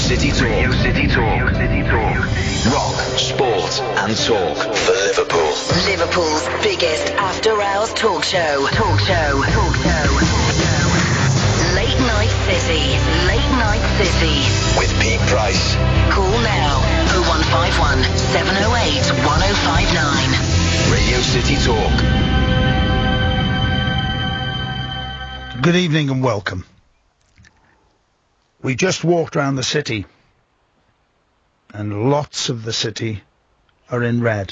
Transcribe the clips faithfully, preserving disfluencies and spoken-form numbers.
City Talk. Radio City Talk. City Talk. Rock, sport and talk for Liverpool. Liverpool's biggest after-hours talk show. Talk show. Talk show. Late Night City. Late Night City. With Pete Price. Call now. oh one five one, seven oh eight, one oh five nine. Radio City Talk. Good evening and welcome. We just walked around the city, and lots of the city are in red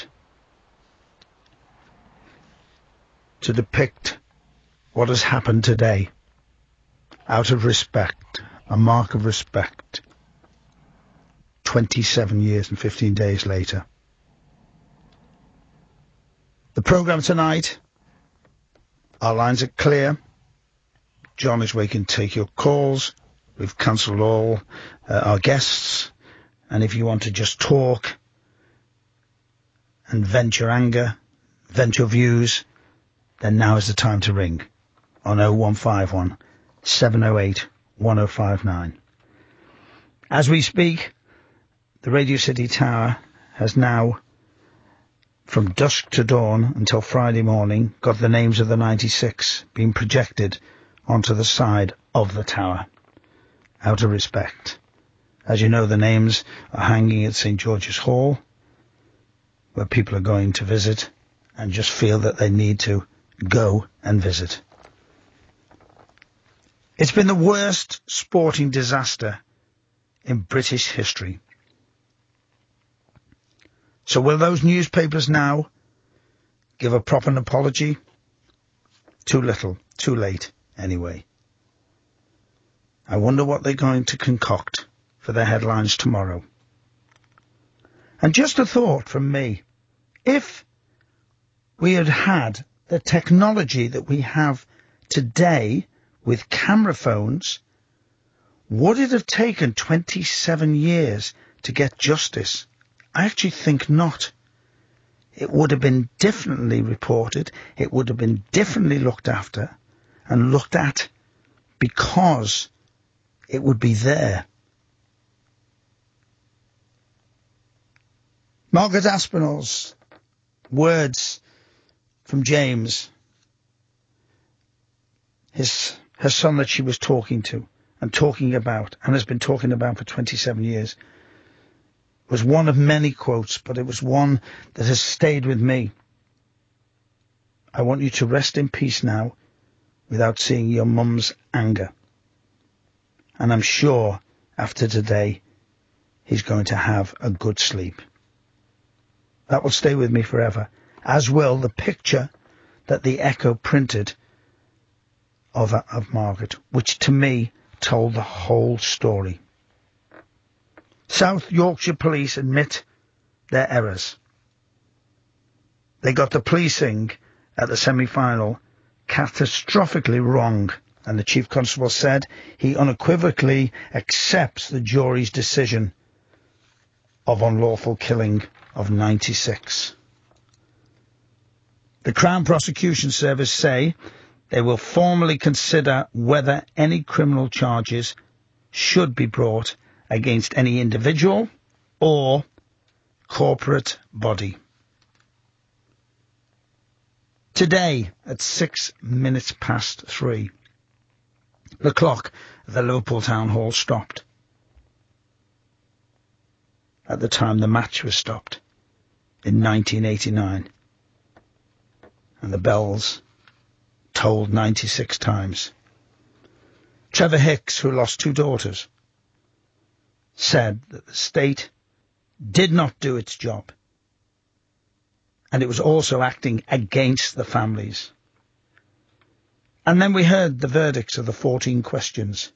to depict what has happened today, out of respect, a mark of respect, twenty-seven years and fifteen days later. The programme tonight, our lines are clear. John is where you can take your calls. We've cancelled all uh, our guests. And if you want to just talk and vent your anger, vent your views, then now is the time to ring on oh one five one, seven oh eight, one oh five nine. As we speak, the Radio City Tower has now, from dusk to dawn until Friday morning, got the names of the ninety-six being projected onto the side of the tower, out of respect. As you know, the names are hanging at St George's Hall, where people are going to visit and just feel that they need to go and visit. It's been the worst sporting disaster in British history. So will those newspapers now give a proper apology? Too little, too late, anyway. I wonder what they're going to concoct for their headlines tomorrow. And just a thought from me. If we had had the technology that we have today with camera phones, would it have taken twenty-seven years to get justice? I actually think not. It would have been differently reported. It would have been differently looked after and looked at, because it would be there. Margaret Aspinall's words from James, his her son that she was talking to and talking about and has been talking about for twenty-seven years, was one of many quotes, but it was one that has stayed with me. I want you to rest in peace now without seeing your mum's anger. And I'm sure after today he's going to have a good sleep. That will stay with me forever, as will the picture that the Echo printed of, of Margaret, which to me told the whole story. South Yorkshire Police admit their errors. They got the policing at the semi-final catastrophically wrong, and the Chief Constable said he unequivocally accepts the jury's decision of unlawful killing of ninety-six. The Crown Prosecution Service say they will formally consider whether any criminal charges should be brought against any individual or corporate body. Today, at six minutes past three, the clock at the Liverpool Town Hall stopped. At the time the match was stopped, in nineteen eighty-nine. And the bells tolled ninety-six times. Trevor Hicks, who lost two daughters, said that the state did not do its job, and it was also acting against the families. And then we heard the verdicts of the fourteen questions.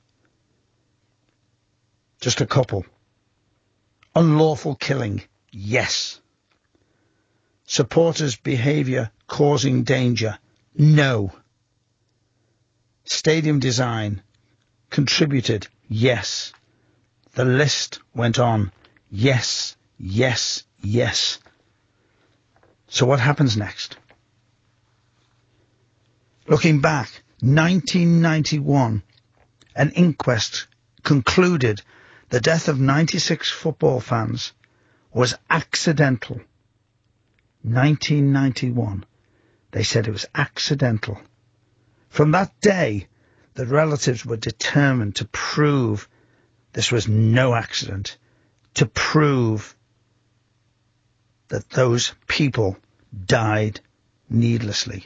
Just a couple. Unlawful killing, yes. Supporters' behaviour causing danger, no. Stadium design contributed, yes. The list went on, yes, yes, yes. So what happens next? Looking back, nineteen ninety-one, an inquest concluded the death of ninety-six football fans was accidental. nineteen ninety-one. They said it was accidental. From that day, the relatives were determined to prove this was no accident, to prove that those people died needlessly.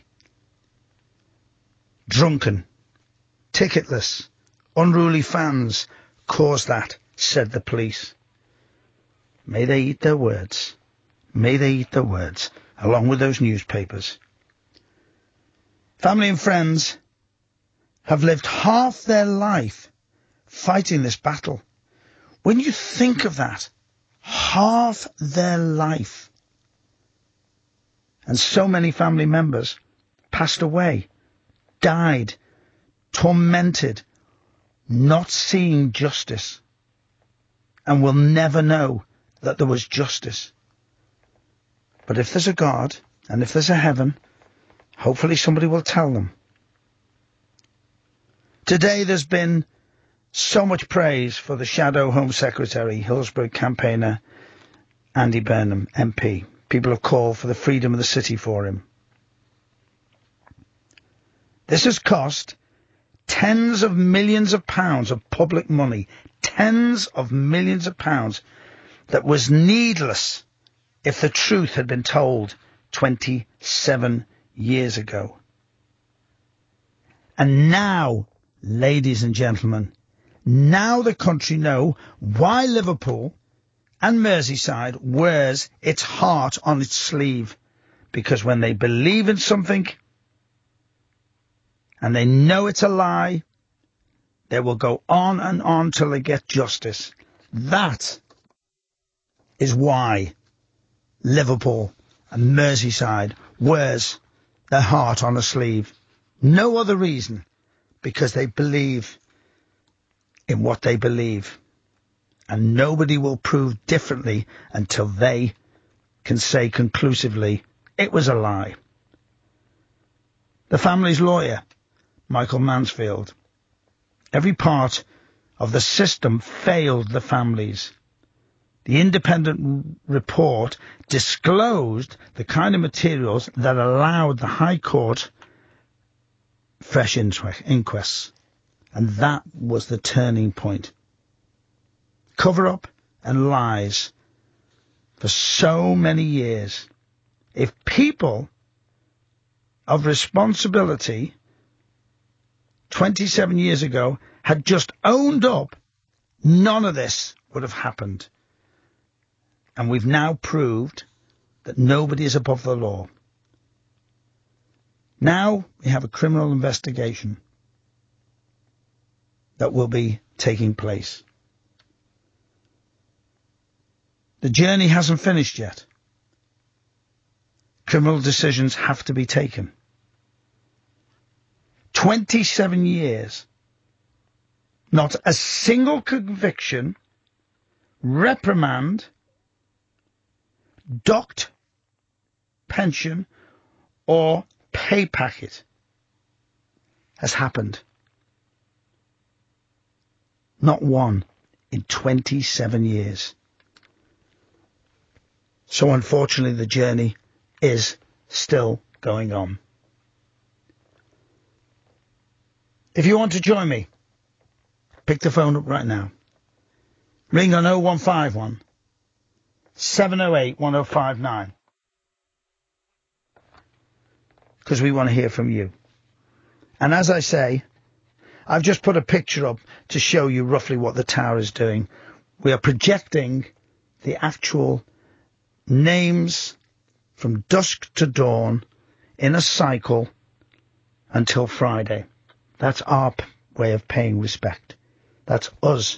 Drunken, ticketless, unruly fans caused that, said the police. May they eat their words. May they eat their words, along with those newspapers. Family and friends have lived half their life fighting this battle. When you think of that, half their life. And so many family members passed away, died, tormented, not seeing justice, and will never know that there was justice. But if there's a God, and if there's a heaven, hopefully somebody will tell them. Today there's been so much praise for the Shadow Home Secretary, Hillsborough campaigner Andy Burnham, M P. People have called for the freedom of the city for him. This has cost tens of millions of pounds of public money, tens of millions of pounds that was needless if the truth had been told twenty-seven years ago. And now, ladies and gentlemen, now the country know why Liverpool and Merseyside wears its heart on its sleeve. Because when they believe in something and they know it's a lie, they will go on and on till they get justice. That is why Liverpool and Merseyside wears their heart on a sleeve. No other reason. Because they believe in what they believe. And nobody will prove differently until they can say conclusively, it was a lie. The family's lawyer, Michael Mansfield. Every part of the system failed the families. The independent report disclosed the kind of materials that allowed the High Court fresh inquests. And that was the turning point. Cover-up and lies for so many years. If people of responsibility twenty-seven years ago had just owned up, none of this would have happened. And we've now proved that nobody is above the law. Now we have a criminal investigation that will be taking place. The journey hasn't finished yet. Criminal decisions have to be taken. twenty-seven years. Not a single conviction, reprimand, docked pension, or pay packet has happened. Not one in twenty-seven years. So unfortunately the journey is still going on. If you want to join me, pick the phone up right now. Ring on oh one five one, seven oh eight, one oh five nine. Because we want to hear from you. And as I say, I've just put a picture up to show you roughly what the tower is doing. We are projecting the actual names from dusk to dawn in a cycle until Friday. That's our p- way of paying respect. That's us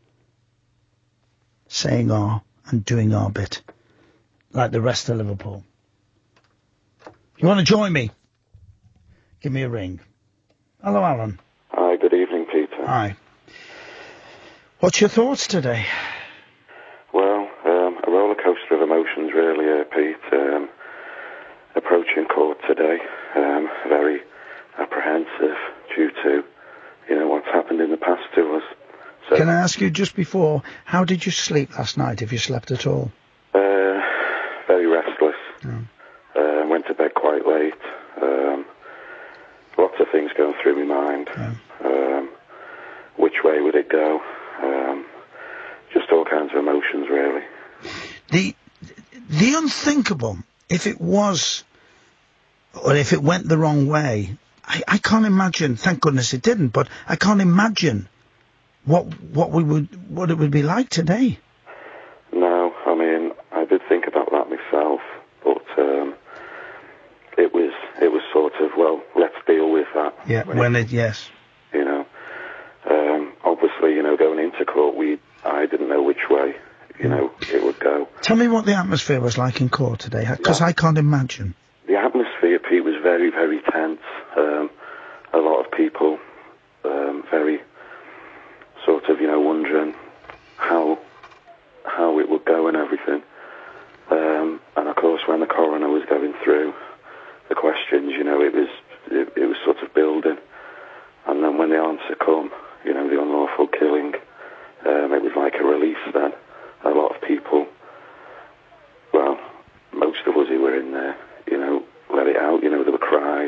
saying our and doing our bit, like the rest of Liverpool. If you want to join me, give me a ring. Hello, Alan. Hi, good evening, Peter. Hi. What's your thoughts today? Well, um, a roller coaster of emotions, really, uh, Pete. Um, approaching court today, um, very apprehensive due to, you know, what's happened in the past to us. So, Can I ask you just before, how did you sleep last night, if you slept at all? Uh, very restless. Mm. Uh, went to bed quite late. Um, lots of things going through my mind. Yeah. Um, which way would it go? Um, just all kinds of emotions, really. The the unthinkable, if it was, or if it went the wrong way, I, I can't imagine. Thank goodness it didn't. But I can't imagine what what we would what it would be like today. No, I mean, I did think about that myself, but um, it was it was sort of, well, let's deal with that. Yeah. When it yes. You know, um, obviously, you know, going into court, we I didn't know which way, you know, it would go. Tell me what the atmosphere was like in court today, because Yeah. I can't imagine. The atmosphere, Pete, was very, very tense. Um, a lot of people, um, very sort of, you know, wondering how how it would go and everything. Um, and of course, when the coroner was going through the questions, you know, it was it, it was sort of building. And then when the answer come, you know, the unlawful killing, um, it was like a release then. A lot of people, well, most of us who were in there, you know, let it out. You know, there were cries.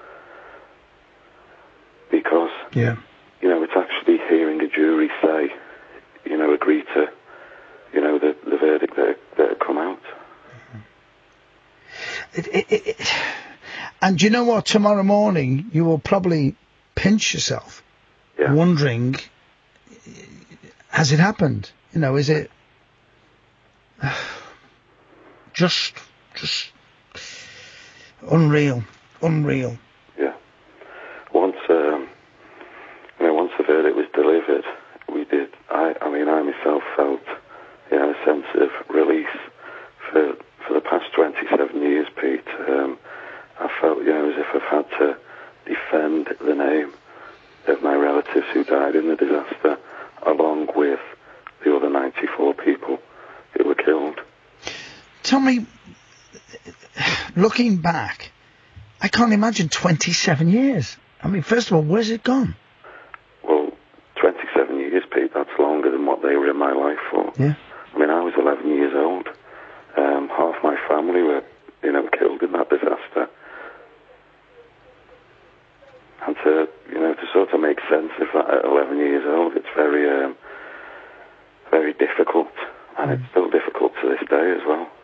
Because, Yeah. you know, it's actually hearing a jury say, you know, agree to, you know, the, the verdict that, that had come out. It, it, it, it, and you know what? Tomorrow morning you will probably pinch yourself, Yeah. wondering, has it happened? You know, is it just just unreal, unreal? Yeah. Once, um, you know, once the verdict was delivered, we did. I, I mean, I myself felt, you know, a sense of release for for the past twenty-seven years, Pete. Um, I felt, you know, as if I've had to defend the name of my relatives who died in the disaster, along with the other ninety-four people who were killed. Tell me, looking back, I can't imagine twenty-seven years. I mean, first of all, where's it gone? Well, twenty-seven years, Pete, that's longer than what they were in my life for. Yeah. I mean, I was eleven years old. Um, half my family were, you know, killed in that disaster. And to, you know, to sort of make sense of that at eleven years old, it's very, um, very difficult. And Mm. it's still difficult to this day as well.